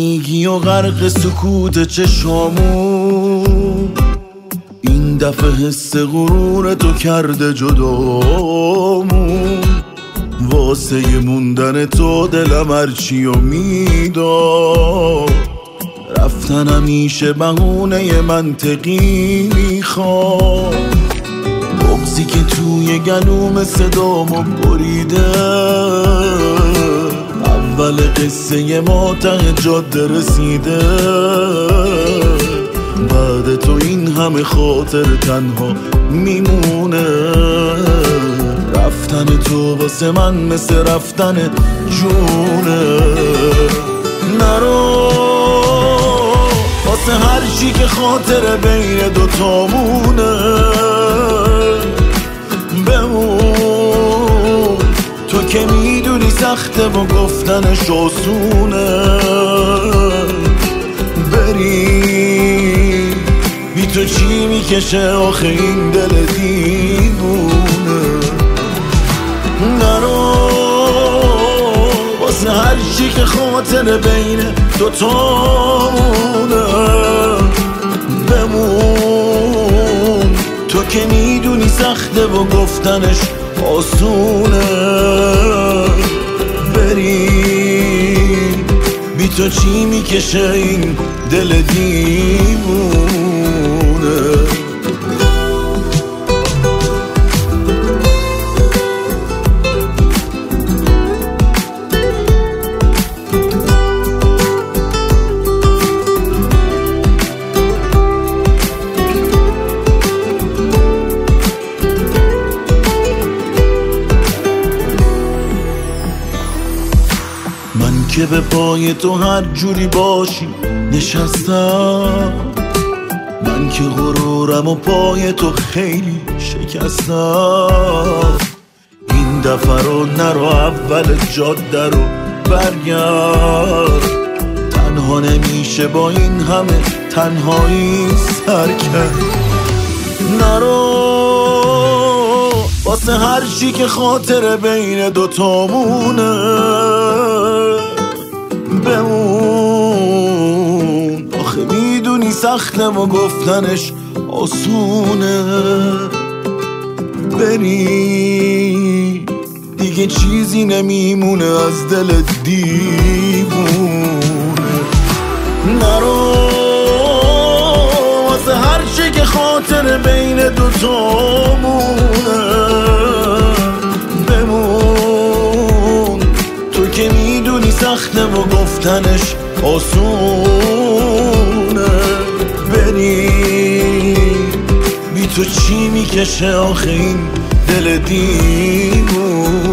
تنیگی و غرق سکوت چشامون، این دفعه حس غرور تو کرده جدامون. واسه موندن تو دلم هرچی و میداد، رفتن همیشه بهونه منطقی میخواد. بغضی که توی گلوم صدامو بریده، اول قصه ما ته جاده رسیده. بعد تو این همه خاطر تنها میمونه. رفتن تو واسه من مثل رفتن جونه. نرو واسه هر چی که خاطر بین دوتامونه. بمون تو که میدونی سخته و گفتنش آسونه. بری بی تو چی میکشه آخه این دل دیوونه. نرو واسه هر چی که خاطر بین دوتامونه. بمون تو که میدونی سخته و گفتنش آسونه. بری بی تو چی میکشه این دل دیوونه. من که به پای تو هر جوری باشی نشستم، من که غرورم و پای تو خیلی شکستم. این دفعه رو نرو اول جاده رو برگرد. تنها نمیشه با این همه تنهایی سر کرد. نرو واسه هر چی که خاطر بین دوتامونه. بمون آخه میدونی سخته و گفتنش آسونه. بری دیگه چیزی نمیمونه از دل دیوونه. نرو واسه هر چی که خاطر بین دوتامونه. بمون تو که میدونی سخته و گفتنش آسونه. بری بی تو چی میکشه آخه این دل دیوونه.